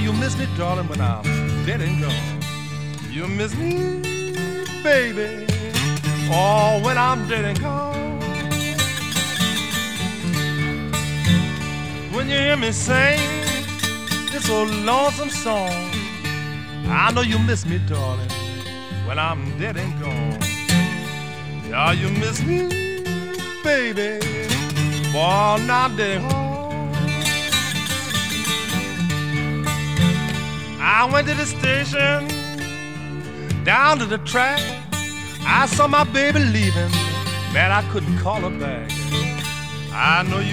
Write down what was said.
you miss me, darling, when I'm dead and gone. You miss me, baby, oh, when I'm dead and gone. When you hear me sing this old lonesome song, I know you miss me, darling, when I'm dead and gone. Yeah, you miss me, baby, boy, now I'm dead and gone. I went to the station, down to the track. I saw my baby leaving, man, I couldn't call her back. I know you